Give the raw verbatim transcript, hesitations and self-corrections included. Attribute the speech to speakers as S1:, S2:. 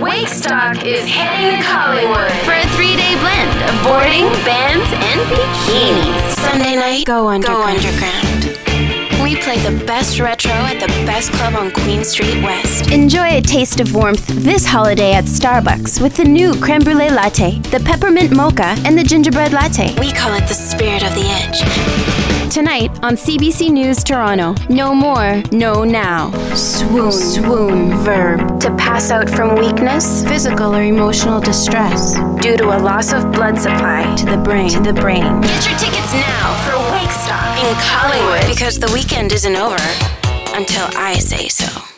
S1: Wakestock is heading to Collingwood for a three-day blend of boarding, bands, and bikinis.
S2: Sunday night, go underground. Go underground. We play the best retro at the best club on Queen Street West.
S3: Enjoy a taste of warmth this holiday at Starbucks with the new creme brulee latte, the peppermint mocha, and the gingerbread latte.
S2: We call it the spirit of the edge.
S3: Tonight on C B C News Toronto. No more, no now. Swoon. Swoon. Verb. To pass out from weakness, physical or emotional distress, due to a loss of blood supply to the brain. To the brain.
S2: Get your tickets now for Wakestock in Collingwood, because the weekend isn't over until I say so.